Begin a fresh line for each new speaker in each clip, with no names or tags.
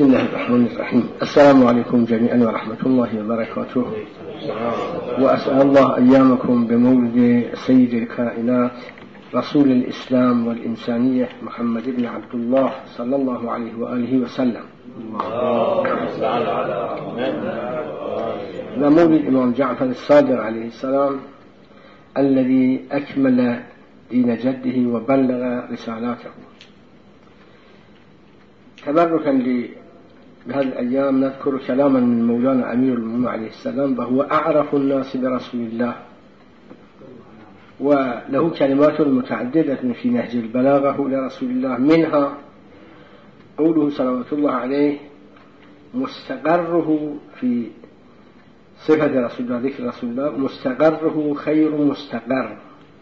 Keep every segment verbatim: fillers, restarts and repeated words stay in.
بسم الله الرحمن الرحيم. السلام عليكم جميعا ورحمة الله وبركاته، وأسأل الله أيامكم بمولد سيد الكائنات رسول الإسلام والإنسانية محمد بن عبد الله صلى الله عليه وآله وسلم، ومولد الإمام جعفر الصادق عليه السلام الذي أكمل دين جده وبلغ رسالاته. تبركا بهذه الأيام نذكر كلاما من مولانا أمير المؤمنين عليه السلام، وهو أعرف الناس برسول الله، وله كلمات متعددة في نهج البلاغة لرسول الله، منها قوله صلوات الله عليه مستقره في صفة رسول الله، ذكر رسول الله: مستقره خير مستقر،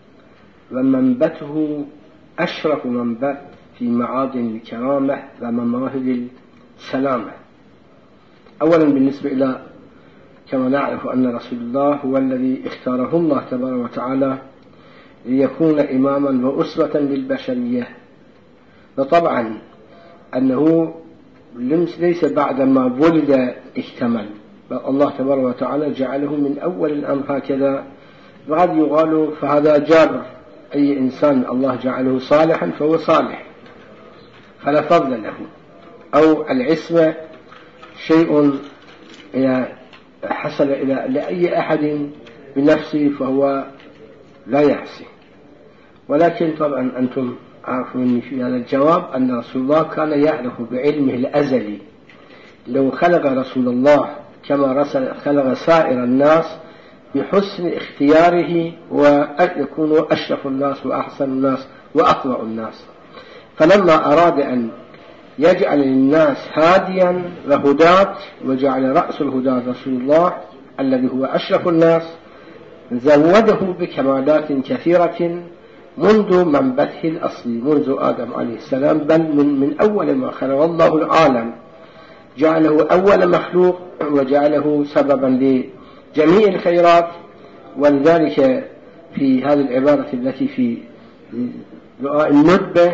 ومنبته أشرف منبت في معادن الكرامة ومماهد السلامة. أولا بالنسبة إلى كما نعرف أن رسول الله هو الذي اختاره الله تبارك وتعالى ليكون إماما وأسوة للبشرية، وطبعا أنه ليس بعدما ولد اكتمل، بل الله تبارك وتعالى جعله من أول الأمر هكذا. وقد يقال فهذا جابر، أي إنسان الله جعله صالحا فهو صالح فلا فضل له، أو العصمة شيء إذا حصل إلى لأي أحد بنفسه فهو لا يعصي. ولكن طبعا أنتم عارفون في هذا الجواب أن رسول الله كان يعرف بعلمه الأزلي لو خلق رسول الله كما خلق سائر الناس بحسن اختياره ويكونوا أشرف الناس وأحسن الناس وأطوع الناس. فلما أراد أن يجعل للناس هاديا وهداة وجعل رأس الهداة رسول الله الذي هو أشرف الناس، زوده بكمالات كثيرة منذ منبته الأصلي، منذ آدم عليه السلام، بل من, من أول ما خلق الله العالم جعله أول مخلوق وجعله سببا لجميع الخيرات. ولذلك في هذه العبارة التي في دعاء الندبة: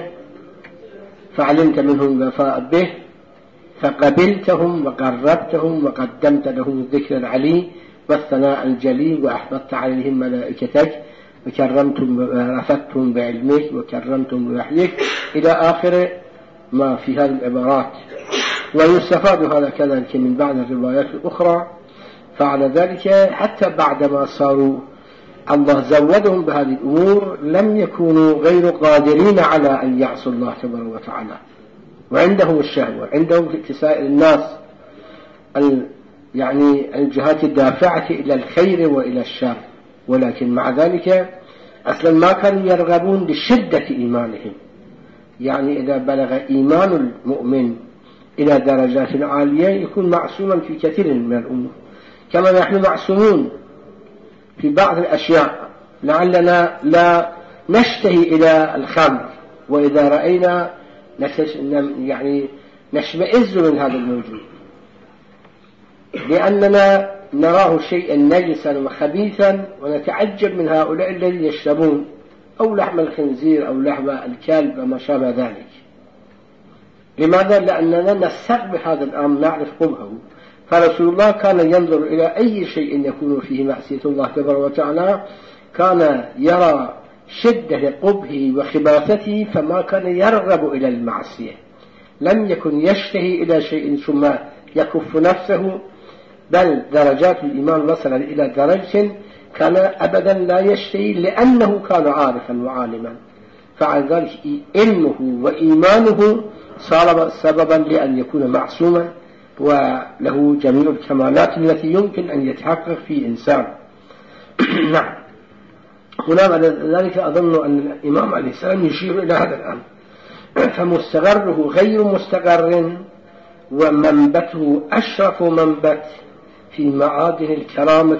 فعلمت منهم الوفاء به فقبلتهم وقربتهم وقدمت لهم الذكر العلي والثناء الجلي وأحببت عليهم ملائكتك وكرمتم ورفدتم بعلمك وكرمتم بوحيك، إلى آخر ما في هذه العبارات. ويستفاد هذا كذلك من بعض الروايات الأخرى. فعلى ذلك حتى بعدما صاروا الله زودهم بهذه الأمور لم يكونوا غير قادرين على أن يعصوا الله تبارك وتعالى، وعندهم الشهوة، عندهم في كسائر الناس يعني الجهات الدافعة إلى الخير وإلى الشر. ولكن مع ذلك أصلا ما كانوا يرغبون لشدة إيمانهم، يعني إذا بلغ إيمان المؤمن إلى درجات عالية يكون معصوما في كثير من الأمور، كما نحن معصومون في بعض الأشياء، لعلنا لا نشتهي إلى الخمر، وإذا رأينا يعني نشمئز من هذا الموجود لأننا نراه شيئا نجسا وخبيثا، ونتعجب من هؤلاء الذين يشربون أو لحم الخنزير أو لحم الكلب وما شابه ذلك. لماذا؟ لأننا نستقبح هذا الأمر، نعرف قبحه. فرسول الله كان ينظر إلى أي شيء يكون فيه معصية الله تبارك وتعالى، كان يرى شدة قبحه وخباثته، فما كان يرغب إلى المعصية، لم يكن يشتهي إلى شيء ثم يكف نفسه، بل درجات الإيمان وصل إلى درجة كان أبدا لا يشتهي، لأنه كان عارفا وعالما. فعلى ذلك علمه وإيمانه صار سببا لأن يكون معصوما وله جميع الكمالات التي يمكن أن يتحقق في إنسان. نعم. هنا بعد ذلك أظن أن الإمام عليه السلام يشير إلى هذا الأمر: فمستقره غير مستقر ومنبته أشرف منبت في معادن الكرامة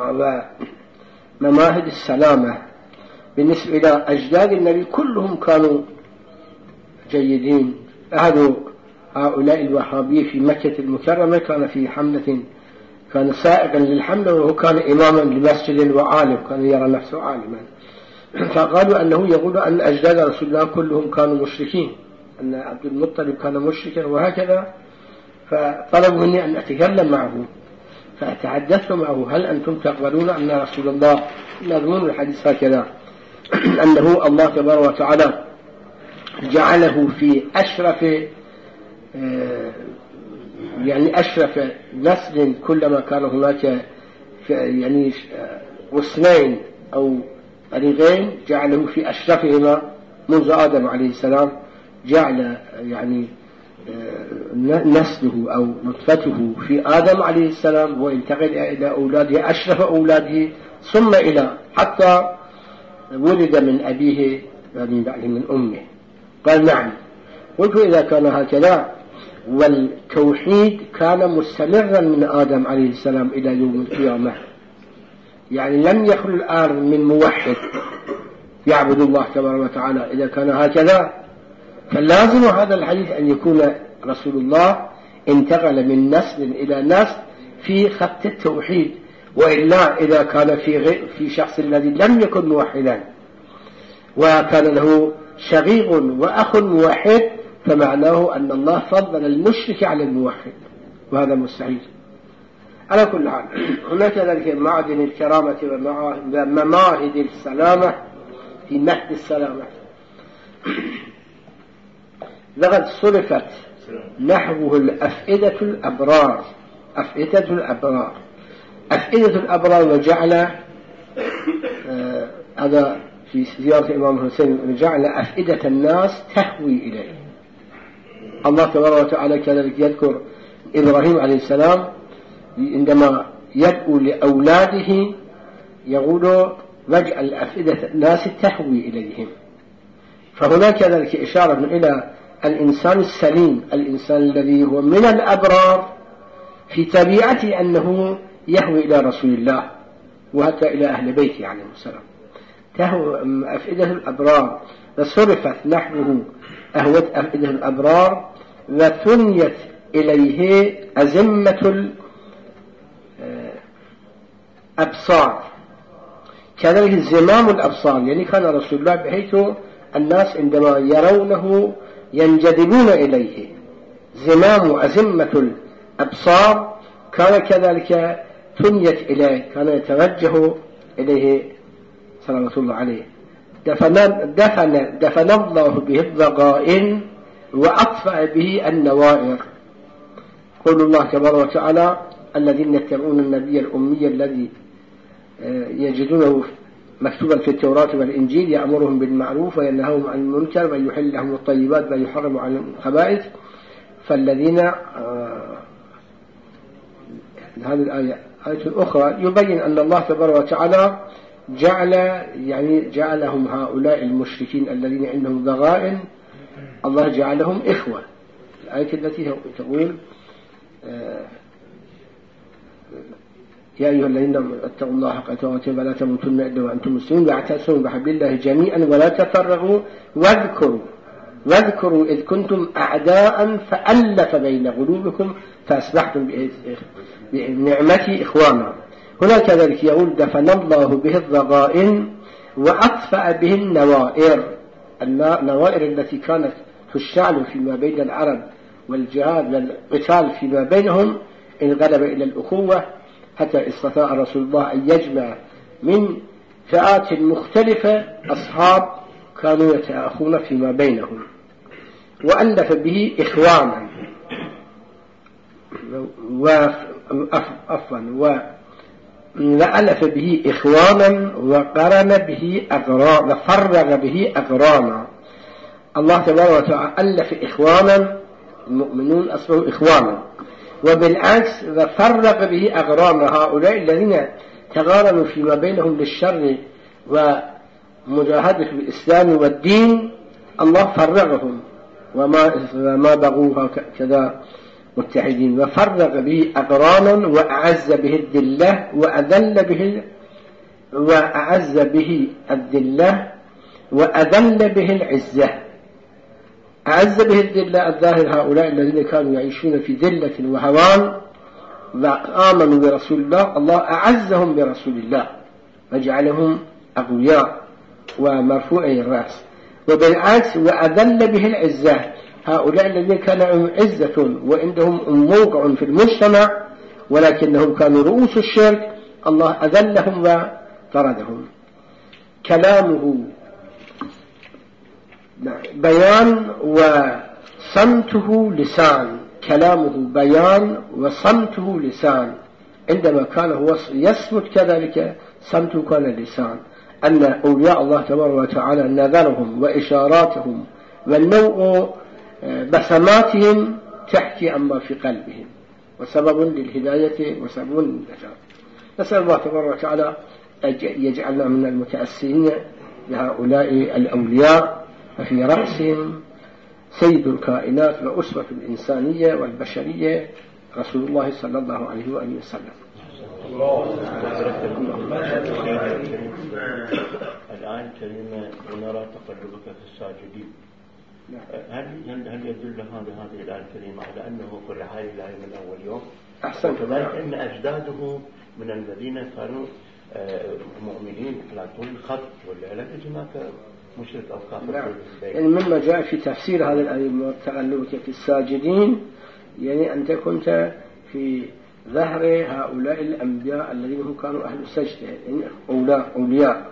ومماهد السلامة. بالنسبة إلى أجداد النبي كلهم كانوا جيدين. أهل هؤلاء الوهابية في مكة المكرمة كان في حملة، كان سائقا للحملة وهو كان إماما لمسجد وعالم، كان يرى نفسه عالما. فقالوا أنه يقول أن أجداد رسول الله كلهم كانوا مشركين، أن عبد المطلب كان مشركا وهكذا. فطلبوا مني أن أتكلم معه، فأتحدثت معه: هل أنتم تقبلون أن رسول الله، مضمون الحديث هكذا، أنه الله تبارك وتعالى جعله في أشرف يعني أشرف نسل، كلما كان هناك يعني غصنين أو طريقين جعله في أشرفهما منذ آدم عليه السلام، جعل يعني نسله أو نطفته في آدم عليه السلام، وانتقل إلى أولاده أشرف أولاده، ثم إلى حتى ولد من أبيه من بعد من أمه. قال: نعم. قلت: إذا كان هكذا والتوحيد كان مستمرا من آدم عليه السلام إلى يوم القيامة، يعني لم يخل الآن من موحد يعبد الله تبارك وتعالى، إذا كان هكذا فلازم هذا الحديث أن يكون رسول الله انتقل من نسل إلى نسل في خط التوحيد، وإلا إذا كان في غير في شخص الذي لم يكن موحدا وكان له شقيق وأخ موحد، فمعناه أن الله فضل المشرك على الموحد، وهذا مستحيل. على كل حال، هناك ذلك معدن الكرامة ومماهد السلامة في مهد السلامة. لقد صرفت نحوه الأفئدة الأبرار، أفئدة الأبرار أفئدة الأبرار وجعل هذا آه في زيارة الإمام الحسين، وجعل أفئدة الناس تهوي إليه. الله تبارك وتعالى كذلك يذكر إبراهيم عليه السلام عندما يدعو لأولاده يقول: واجعل أفئدة الناس تهوي إليهم. فهناك كذلك إشارة إلى الإنسان السليم، الإنسان الذي هو من الأبرار في طبيعته أنه يهوي إلى رسول الله وحتى إلى أهل بيته عليه السلام. تهوى أفئدة الأبرار، وصرفت نحوه أهوت أفئدة الأبرار، وثنيت إليه أزمة الأبصار، كذلك زمام الأبصار، يعني كان رسول الله بحيث الناس عندما يرونه ينجذبون إليه. زمام أزمة الأبصار كان كذلك ثنيت إليه، كان يتوجه إليه صلى الله عليه. دفن, دفن, دفن الله به الضغائن وأطفأ به النوائر. قول الله تبارك وتعالى: الذين يتبعون النبي الأمي الذي يجدونه مكتوبا في التوراة والإنجيل يأمرهم بالمعروف وينهاهم عن المنكر ويحل لهم الطيبات ويحرم عليهم الخبائث. فالذين آه هذه الآية آية أخرى يبين أن الله تبارك وتعالى جعل يعني جعلهم هؤلاء المشركين الذين عندهم ضغائن، الله جعلهم إخوة. الآية التي تقول: آه يا أيها الذين اتقوا الله حق تقاته ولا تموتن إلا وأنتم مسلمون واعتصموا بحبل الله جميعا ولا تفرقوا واذكروا واذكروا إذ كنتم أعداء فألف بين قلوبكم فأصبحتم بنعمتي إخوانا. هنا كذلك يقول: دفن الله به الضغائن وأطفأ به النوائر، النوائر التي كانت تشتعل فيما بين العرب والجهاد والقتال فيما بينهم انقلب إلى الأخوة، حتى استطاع رسول الله أن يجمع من فئات مختلفة أصحاب كانوا يتأخون فيما بينهم، وألف به إخوانا وأفوا وألف به إخوانا وقرن به أقرانا وفرغ به أقرانا. الله تبارك وتعالى ألف إخوانا، المؤمنون أصبحوا إخوانا، وبالعكس وفرق به أقران هؤلاء الذين تقارنوا فيما بينهم للشر ومجاهدة الإسلام والدين، الله فرقهم وما ما بقوا كذا متحدين. وفرق به أقرانا وأعز به الذلة وأذل به وأعز به الذلة وأذل به العزة. أعز به الذلة الظاهر هؤلاء الذين كانوا يعيشون في ذلة وهوان وآمنوا برسول الله، الله أعزهم برسول الله وجعلهم أقوياء ومرفوعي الرأس. وبالعكس وأذل به العزة، هؤلاء الذين كان لهم عزة وعندهم موقع في المجتمع ولكنهم كانوا رؤوس الشرك، الله أذلهم وطردهم. كلامه بيان وصمته لسان، كلامه بيان وصمته لسان. عندما كان هو يصمت كذلك صمته كان لسان. أن أولياء الله تبارك وتعالى نظرهم وإشاراتهم والنوع بسماتهم تحكي عما في قلبهم، وسبب للهداية وسبب للنجاة. نسأل الله تبارك وتعالى يجعلنا من المتأسين بهؤلاء الأولياء، ففي رأسهم سيد الكائنات وأسوة الإنسانية والبشرية رسول الله صلى الله عليه وآله وسلم.
الآن كلمة ونرى تقلبك في الساجدين، هل هل يدل هذا هذه الآية الكريمة على أنه في رحال الله من أول يوم؟
أحسن.
وكذلك أن أجداده من الذين كانوا مؤمنين على طول الخط، ولا لا هناك مشرك أو كافر؟
نعم. يعني مما جاء في تفسير هذه الآية تقلبك في الساجدين، يعني أنت كنت في ظهر هؤلاء الأنبياء الذين هم كانوا أهل السجدة، يعني أولياء أولياء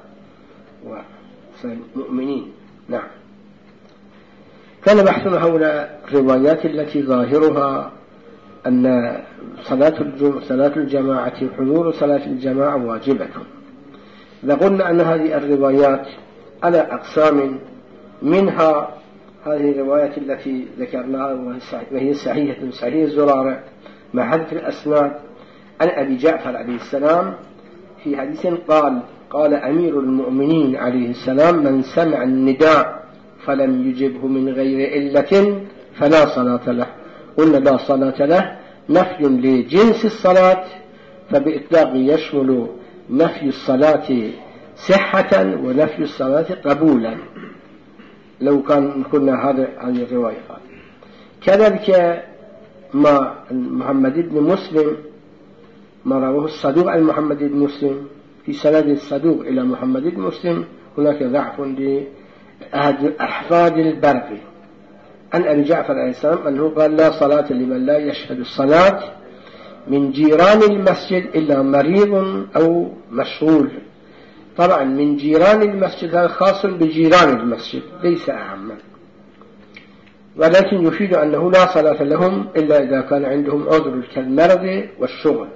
ومؤمنين. نعم. كان بحثنا حول الروايات التي ظاهرها أن صلاة صلاة الجماعة حضور صلاة الجماعة واجبة. لقلنا أن هذه الروايات على أقسام، منها هذه الروايات التي ذكرناها وهي صحيحة صحيح الزرارة مع حذف الأسناد عن أبي جعفر عليه السلام في حديث قال قال أمير المؤمنين عليه السلام: من سمع النداء فلم يجبه من غير علة فلا صلاة له. قلنا لا صلاة له نفي لجنس الصلاة، فبإطلاق يشمل نفي الصلاة صحة ونفي الصلاة قبولا، لو كان كنا هذا عن الرواية. كذلك ما محمد بن مسلم ما رواه الصدوق عن محمد بن مسلم في سند الصدوق إلى محمد بن مسلم هناك ضعف لأحفاد البرقي عن أبي جعفر عليه السلام أنه قال: لا صلاة لمن لا يشهد الصلاة من جيران المسجد إلا مريض أو مشغول. طبعا من جيران المسجد هذا خاص بجيران المسجد ليس أعما، ولكن يفيد أنه لا صلاة لهم إلا إذا كان عندهم عذر كالمرض والشغل.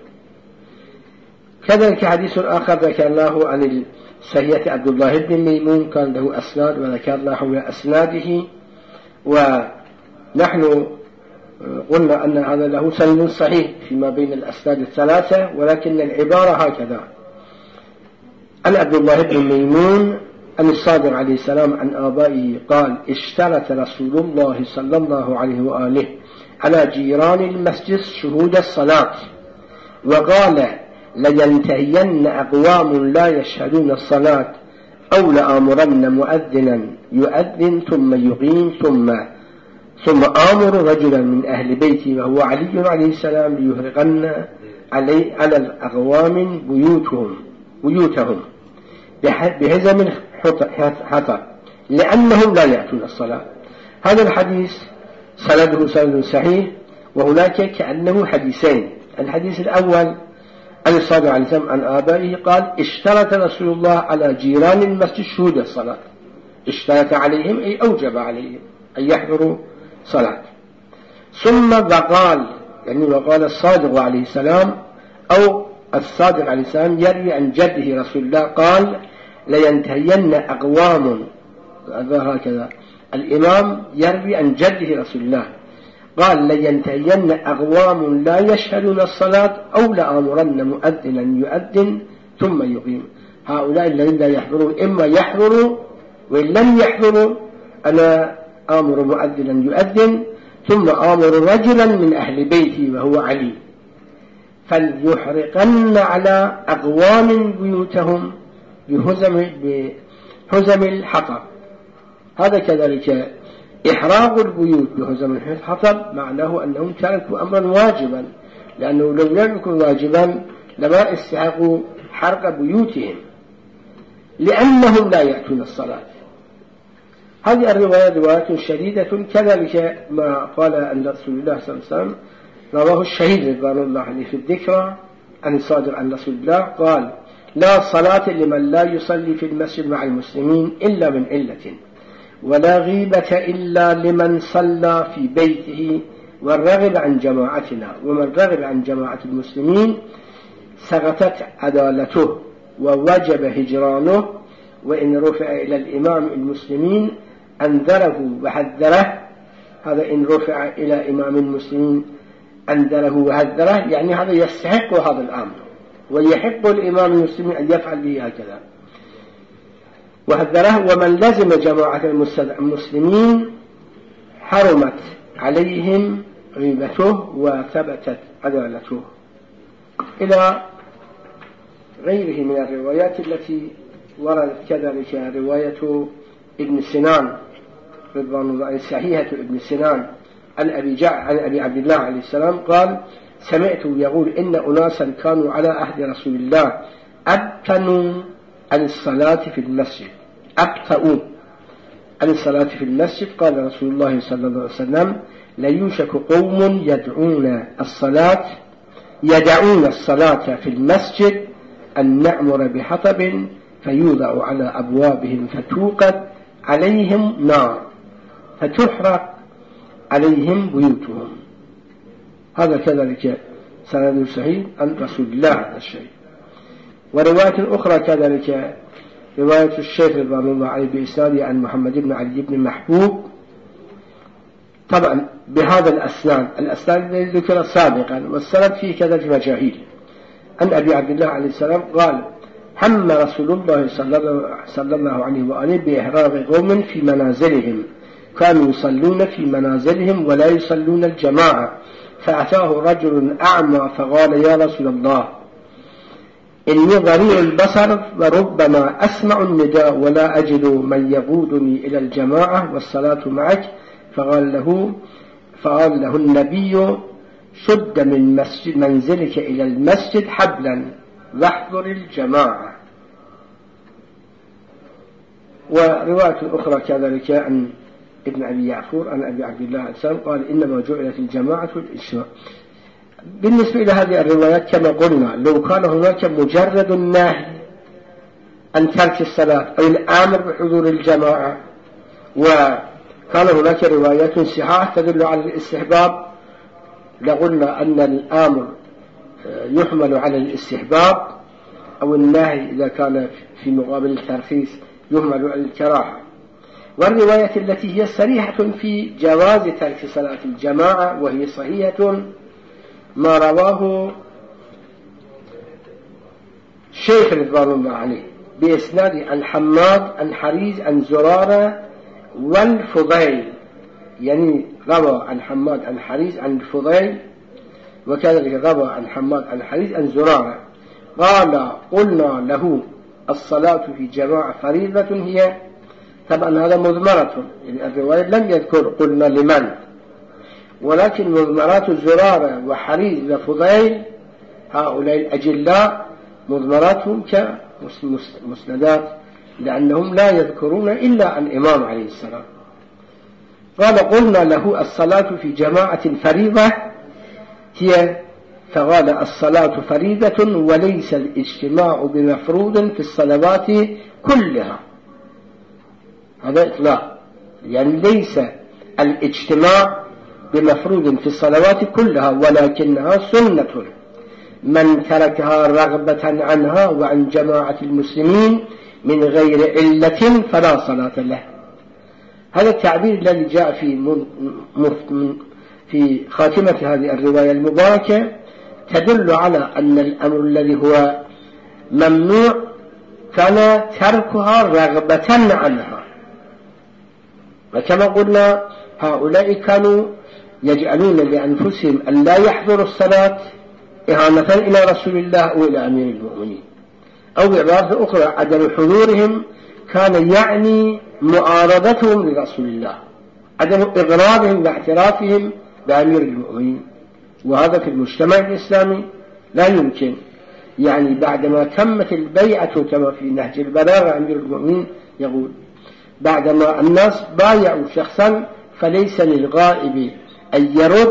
كذلك حديث آخر ذكرناه عن سرية عبد الله بن ميمون كان له أسناد وذكرنا حول أسناده، ونحن قلنا أن هذا له سند صحيح فيما بين الأسناد الثلاثة، ولكن العبارة هكذا: عن عبد الله بن ميمون عن الصادق عليه السلام عن آبائه قال: اشترط رسول الله صلى الله عليه وآله على جيران المسجد شهود الصلاة، وقال: لينتهين أقوام لا يشهدون الصلاة أو لآمرن مؤذنا يؤذن ثم يقيم ثم ثم آمر رجلا من أهل بيتي وهو علي عليه السلام ليهرقن علي على الأقوام بيوتهم بيوتهم بهزم الحطب لأنهم لا يأتون الصلاة. هذا الحديث سنده سند صحيح، وهناك كأنه حديثين. الحديث الأول عن الصادق عليه السلام عن آبائه قال: اشترط رسول الله على جيران المسجد شهود الصلاة. اشترط عليهم أي أوجب عليهم أن يحضروا صلاة. ثم وقال، يعني وقال الصادق عليه السلام أو الصادق عليه السلام يروي عن جده رسول الله قال: لينتهين أقوام، هكذا الإمام يروي عن جده رسول الله قال: لينتهين أقوام لا يشهدون الصلاة أو لآمرن مؤذنا يؤذن ثم يقيم. هؤلاء الذين لا يحضرون إما يحضروا، وإن لم يحضروا أنا آمر مؤذنا يؤذن ثم آمر رجلا من أهل بيتي وهو علي فليحرقن على أقوام بيوتهم بهزم, بهزم الحطب. هذا كذلك إحراق البيوت بهزم الحطب معناه أنهم تركوا أمرا واجبا، لأنه لو لم يكن واجبا لما استحقوا حرق بيوتهم لأنهم لا يأتون الصلاة. هذه الرواية رواية شديدة، كذلك ما قال أن رسول الله صلى الله عليه وسلم رواه الشهيد رضوان الله عليه في الذكرى عن صادر عن رسول الله قال: لا صلاة لمن لا يصلي في المسجد مع المسلمين إلا من علة، ولا غيبة إلا لمن صلى في بيته والرغب عن جماعتنا، ومن رغب عن جماعة المسلمين سقطت عدالته ووجب هجرانه، وإن رفع إلى الإمام المسلمين أنذره وحذره. هذا إن رفع إلى إمام المسلمين أنذره وحذره، يعني هذا يستحق هذا الأمر، ويحق الإمام المسلمين أن يفعل به هكذا وحذره. ومن لزم جماعة المسلمين حرمت عليهم غيبته وثبتت عدالته، إلى غيره من الروايات التي وردت. كذلك رواية ابن سنان رضوان الله عنه صحيحة ابن سنان عن أبي جع عن أبي عبد الله عليه السلام قال: سمعت يقول إن أناسا كانوا على عهد رسول الله أبتنوا عن الصلاة في المسجد أبتأوا عن الصلاة في المسجد. قال رسول الله صلى الله عليه وسلم: لا يوشك قوم يدعون الصلاة يدعون الصلاة في المسجد أن نأمر بحطب فيوضع على أبوابهم فتوقد عليهم نار فتحرق عليهم بيوتهم. هذا كذلك سند صحيح عن رسول الله هذا الشيء. ورواية أخرى كذلك رواية الشيخ رضوان الله عليه بإسناده عن محمد بن علي بن محبوب، طبعا بهذا الأسناد الأسناد الذي ذكر سابقا، والسند فيه كذلك مجاهيل. عن أبي عبد الله عليه السلام قال: هم رسول الله صلى الله عليه وآله بإحراق قوم في منازلهم كانوا يصلون في منازلهم ولا يصلون الجماعة، فأتاه رجل أعمى فقال: يا رسول الله، إني ضرير البصر وربما أسمع النداء ولا أجد من يقودني إلى الجماعة والصلاة معك. فقال له فقال له النبي: شد من مسجد منزلك إلى المسجد حبلا واحضر الجماعة. ورواية أخرى كذلك عن ابن أبي يعفور عن أبي عبد الله السلام قال: إنما جعلت الجماعة الإجماع. بالنسبة إلى هذه الروايات كما قلنا، لو كان هناك مجرد النهي عن ترك الصلاة أو الأمر بحضور الجماعة، وكان هناك روايات صحاح تدل على الاستحباب، لقلنا أن الأمر يحمل على الاستحباب، أو النهي إذا كان في مقابل الترخيص يحمل على الكراهة. والرواية التي هي صريحة في جواز ترك صلاة الجماعة وهي صحيحة ما رواه شيخ رضوان الله عليه بإسناد عن حماد عن حريز عن زرارة والفضيل، يعني روى عن حماد عن حريز عن الفضيل، وكذلك روى عن حماد عن حريز عن زرارة قال: قلنا له الصلاة في جماعة فريضة هي. طبعا هذا مضمرة، يعني الرواية لم يذكر قلنا لمن، ولكن مضمرات الزرارة وحريز وفضيل هؤلاء الأجلاء مضمراتهم كمسندات، لأنهم لا يذكرون إلا عن الإمام عليه السلام. قال: قلنا له الصلاة في جماعة فريضة هي. فقال: الصلاة فريضة وليس الاجتماع بمفروض في الصلوات كلها. هذا إطلاق، يعني ليس الاجتماع بمفروض في الصلوات كلها، ولكنها سنة من تركها رغبة عنها وعن جماعة المسلمين من غير علة فلا صلاة له. هذا التعبير الذي جاء في في خاتمة هذه الرواية المباركة تدل على أن الأمر الذي هو ممنوع كان تركها رغبة عنها. وكما قلنا هؤلاء كانوا يجعلون لأنفسهم أن لا يحضروا الصلاة إهانة إلى رسول الله أو إلى أمير المؤمنين، أو بعبارة أخرى عدم حضورهم كان يعني معارضتهم لرسول الله، عدم إغراضهم واعترافهم بأمير المؤمنين. وهذا في المجتمع الإسلامي لا يمكن، يعني بعدما تمت البيعة كما في نهج البلاغة أمير المؤمنين يقول: بعدما الناس بايعوا شخصا فليس للغائب أن يرد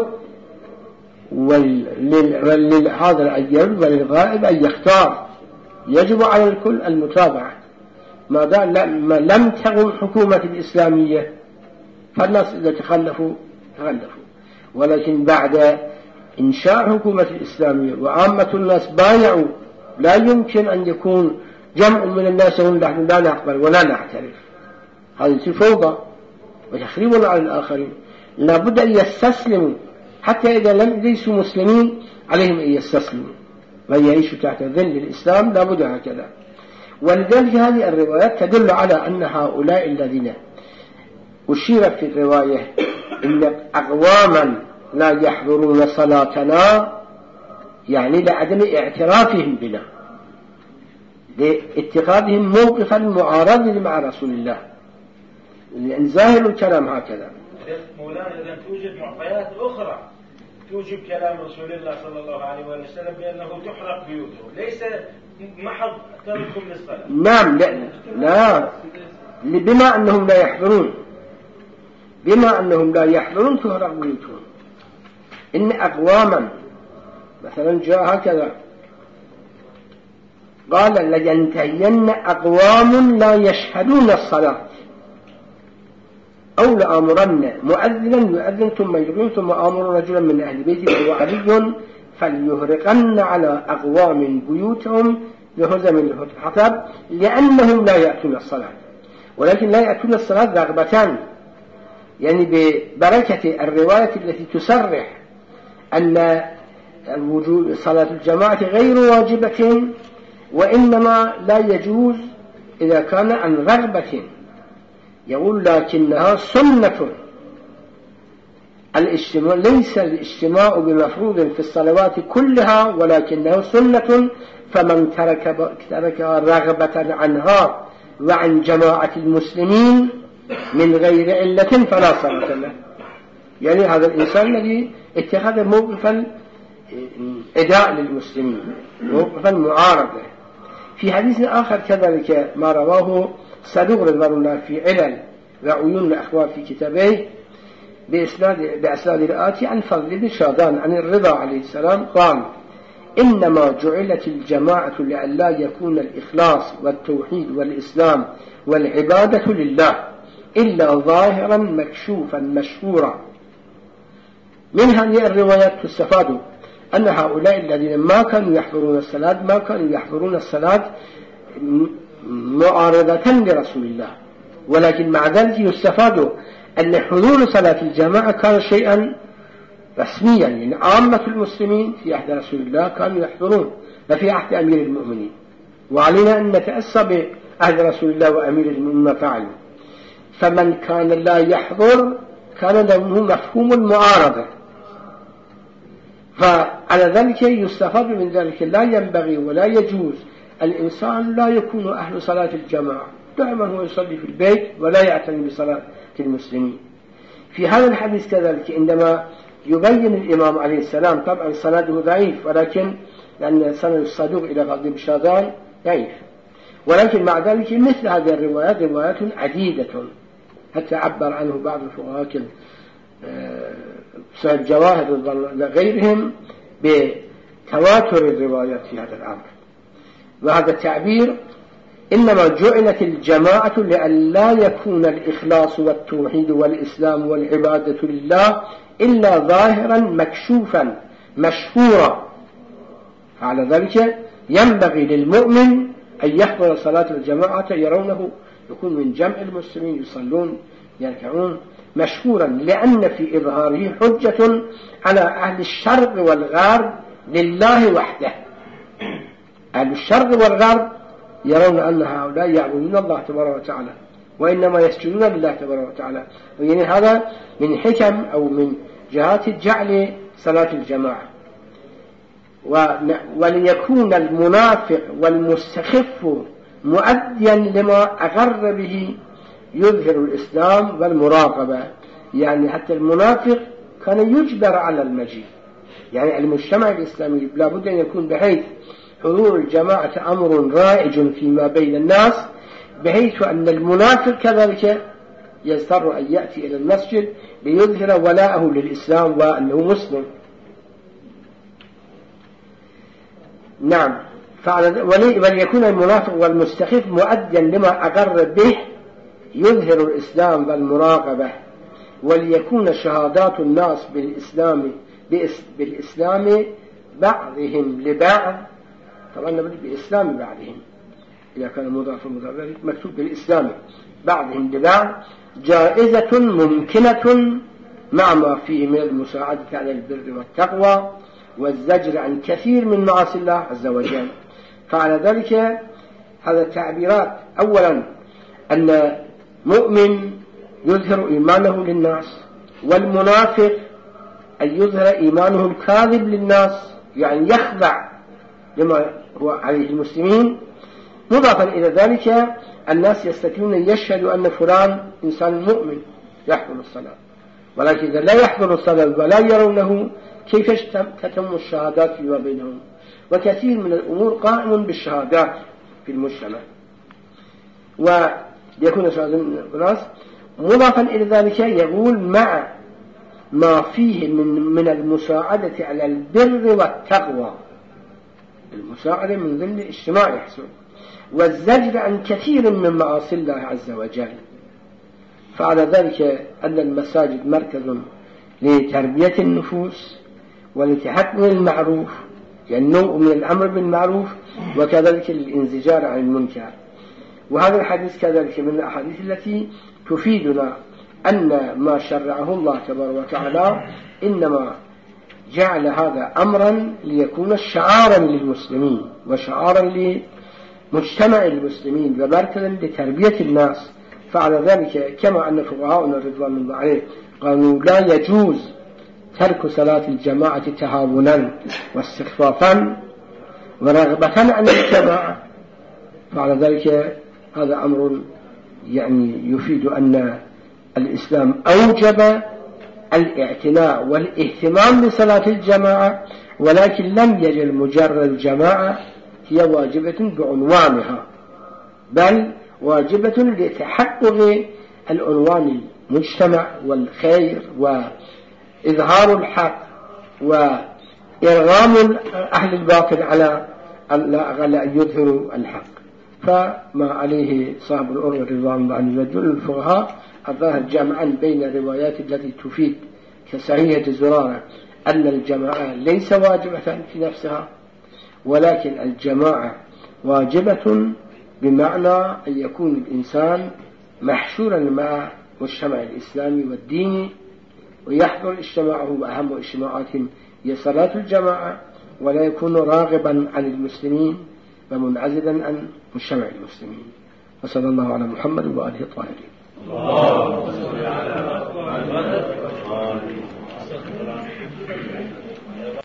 ولهذا أن يرد وللغائب أن يختار. يجب على الكل المتابعة ما دام لم تقم حكومة الإسلامية، فالناس إذا تخلفوا تخلفوا، ولكن بعد إنشاء حكومة الإسلامية وعامة الناس بايعوا لا يمكن أن يكون جمع من الناس يقول نحن لا نقبل ولا نعترف. هذه فوضى وتخريب على الآخرين. لابد أن يستسلموا حتى إذا لم ليسوا مسلمين عليهم أن يستسلموا ويعيشوا تحت ظل الإسلام، لابد هكذا. ولذلك هذه الروايات تدل على أن هؤلاء الذين أشير في الرواية إن أقواما لا يحضرون صلاتنا يعني لعدم اعترافهم بنا، لاتخاذهم موقفا معارضا مع رسول الله، لأن ظاهر الكلام هكذا.
مولانا إذا توجد معطيات أخرى توجب كلام رسول الله صلى الله عليه وسلم بأنه تحرق بيوتهم، ليس محض تركهم للصلاة.
نعم، لا لا بما أنهم لا يحضرون بما أنهم لا يحضرون تحرق بيوتهم. إن أقواما مثلا جاء هكذا قال لينتهين أقوام لا يشهدون الصلاة أو لآمرن مؤذنا يؤذن ثم يدعون ثم آمر رجلا من أهل بيته وهو علي فليهرقن على أقوام بيوتهم بهزم الحطب لأنهم لا يأتون الصلاة. ولكن لا يأتون الصلاة رغبتان، يعني ببركة الرواية التي تصرح أن وجود صلاة الجماعة غير واجبة وإنما لا يجوز إذا كان عن رغبة. يقول لكنها سنة الاجتماع، ليس الاجتماع بمفروض في الصلوات كلها ولكنه سنة، فمن ترك تركها رغبة عنها وعن جماعة المسلمين من غير علة فلا صلاة له. يعني هذا الإنسان الذي اتخذ موقفا إداء للمسلمين، موقفا معارضة. في حديث آخر كذلك ما رواه صدوق رضوان الله في علل وعيون الأخبار في كتابه بإسناد بأسناد الآتي عن فضل بن شادان عن الرضا عليه السلام قال: إنما جعلت الجماعة لئلا يكون الإخلاص والتوحيد والإسلام والعبادة لله إلا ظاهرا مكشوفا مشهورا. من هذه الروايات تستفاد أن هؤلاء الذين ما كانوا يحضرون الصلاة ما كانوا يحضرون الصلاة معارضة لرسول الله، ولكن مع ذلك يستفاد أن حضور صلاة الجماعة كان شيئا رسميا، يعني عامة المسلمين في عهد رسول الله كانوا يحضرون وفي عهد أمير المؤمنين، وعلينا أن نتأسى بعهد رسول الله وأمير المؤمنين ما فعلوا. فمن كان لا يحضر كان له مفهوم المعارضة، فعلى ذلك يستفاد من ذلك لا ينبغي ولا يجوز الإنسان لا يكون أهل صلاة الجماعة، دائما هو يصلي في البيت ولا يعتني بصلاة المسلمين. في هذا الحديث كذلك عندما يبين الإمام عليه السلام، طبعا سنده ضعيف ولكن لأن سند الصدوق إلى غضب شادان ضعيف، ولكن مع ذلك مثل هذه الروايات روايات عديدة حتى عبر عنه بعض الفقهاء سعد جواهر لغيرهم بتواتر الروايات في هذا الأمر. وهذا التعبير إنما جعلت الجماعة لئلا يكون الإخلاص والتوحيد والإسلام والعبادة لله إلا ظاهرا مكشوفا مشهورا. على ذلك ينبغي للمؤمن أن يحضر صلاة الجماعة يرونه يكون من جمع المسلمين يصلون يركعون مشهورا، لأن في إظهاره حجة على أهل الشرق والغرب لله وحده. أهل الشرق والغرب يرون أن هؤلاء يعبدون الله تبارك وتعالى وإنما يسجدون لله تبارك وتعالى، يعني هذا من حكم أو من جهات جعل صلاة الجماعة. وليكون المنافق والمستخف مؤديا لما أقر به يظهر الإسلام والمراقبة، يعني حتى المنافق كان يجبر على المجيء، يعني المجتمع الإسلامي لابد أن يكون بحيث حضور الجماعة أمر رائج فيما بين الناس، بحيث أن المنافق كذلك يضطر أن يأتي إلى المسجد ليظهر ولاءه للإسلام وأنه مسلم. نعم، وليكون المنافق والمستخف مؤديا لما أقر به يظهر الإسلام والمراقبة، وليكون شهادات الناس بالإسلام بالإسلام بعضهم لبعض، طبعا بإسلام بعضهم إذا كان مضاف مضاف مكتوب بالإسلام بعضهم لبعض جائزة ممكنة مع ما فيه من المساعدة على البر والتقوى والزجر عن كثير من معاصي الله عز وجل. فعلى ذلك هذا التعبيرات، أولا أن مؤمن يظهر إيمانه للناس، والمنافق أن يظهر إيمانه الكاذب للناس، يعني يخضع لما هو عليه المسلمين. مضافا إلى ذلك الناس يستطيعون أن يشهدوا أن فلان إنسان مؤمن يحضر الصلاة، ولكن إذا لا يحضر الصلاة ولا يرونه كيف تتم الشهادات فيما بينهم؟ وكثير من الأمور قائم بالشهادات في المجتمع، ويكون شهادة الناس. مضافا إلى ذلك يقول مع ما فيه من, من المساعدة على البر والتقوى، المساعدة من ضمن اجتماع يحصل، والزجر عن كثير من معاصي الله عز وجل. فعلى ذلك أن المساجد مركز لتربية النفوس ولتحقق المعروف، يعني نوع من الأمر بالمعروف وكذلك الانزجار عن المنكر. وهذا الحديث كذلك من الأحاديث التي تفيدنا أن ما شرعه الله تبارك وتعالى إنما جعل هذا أمرا ليكون شعارا للمسلمين وشعارا لمجتمع المسلمين ومركزا لتربية الناس. فعلى ذلك كما أن فقهاؤنا رضوان الله عليهم قالوا لا يجوز ترك صلاة الجماعة تهاونا واستخفافا ورغبة عن الجماعة، فعلى ذلك هذا أمر يعني يفيد أن الإسلام أوجب الاعتناء والاهتمام بصلاة الجماعة، ولكن لم يجل مجرد الجماعة هي واجبة بعنوانها، بل واجبة لتحقق العنوان المجتمع والخير وإظهار الحق وإرغام أهل الباطل على أن يظهروا الحق. فما عليه صاحب الأروة رضوان الله عنه رجل الفقهاء الظاهر جمعا بين الروايات التي تفيد كصحيحة زرارة أن الجماعة ليس واجبة في نفسها، ولكن الجماعة واجبة بمعنى أن يكون الإنسان محشورا مع مجتمع الإسلامي والديني ويحضر اجتماعه، وأهم اجتماعاتهم هي صلاة الجماعة، ولا يكون راغبا عن المسلمين ومنعزلا عن مجتمع المسلمين. وصلى الله على محمد وآله الطاهرين.